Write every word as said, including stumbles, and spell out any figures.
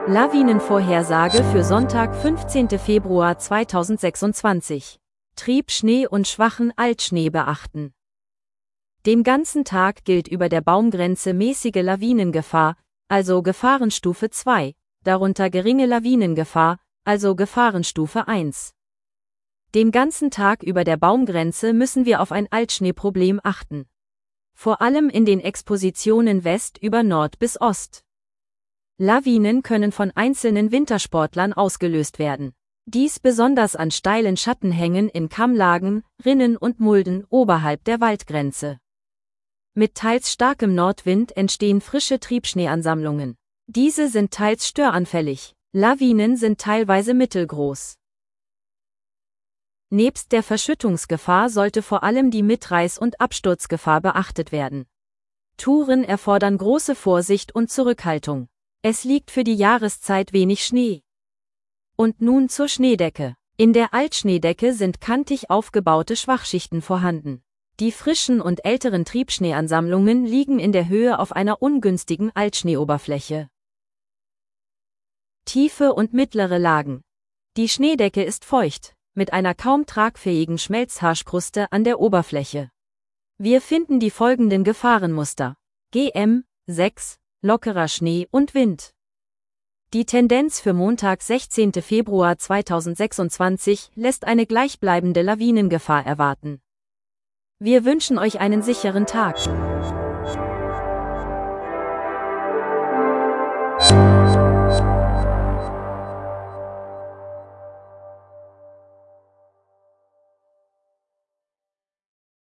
Lawinenvorhersage für Sonntag, fünfzehnten Februar zweitausendsechsundzwanzig. Triebschnee und schwachen Altschnee beachten. Den ganzen Tag gilt über der Baumgrenze mäßige Lawinengefahr, also Gefahrenstufe zwei, darunter geringe Lawinengefahr, also Gefahrenstufe eins. Den ganzen Tag über der Baumgrenze müssen wir auf ein Altschneeproblem achten. Vor allem in den Expositionen West über Nord bis Ost. Lawinen können von einzelnen Wintersportlern ausgelöst werden. Dies besonders an steilen Schattenhängen in Kammlagen, Rinnen und Mulden oberhalb der Waldgrenze. Mit teils starkem Nordwind entstehen frische Triebschneeansammlungen. Diese sind teils störanfällig. Lawinen sind teilweise mittelgroß. Nebst der Verschüttungsgefahr sollte vor allem die Mitreiß- und Absturzgefahr beachtet werden. Touren erfordern große Vorsicht und Zurückhaltung. Es liegt für die Jahreszeit wenig Schnee. Und nun zur Schneedecke. In der Altschneedecke sind kantig aufgebaute Schwachschichten vorhanden. Die frischen und älteren Triebschneeansammlungen liegen in der Höhe auf einer ungünstigen Altschneeoberfläche. Tiefe und mittlere Lagen. Die Schneedecke ist feucht, mit einer kaum tragfähigen Schmelzhaarkruste an der Oberfläche. Wir finden die folgenden Gefahrenmuster. G M sechs, lockerer Schnee und Wind. Die Tendenz für Montag, sechzehnten Februar zweitausendsechsundzwanzig, lässt eine gleichbleibende Lawinengefahr erwarten. Wir wünschen euch einen sicheren Tag.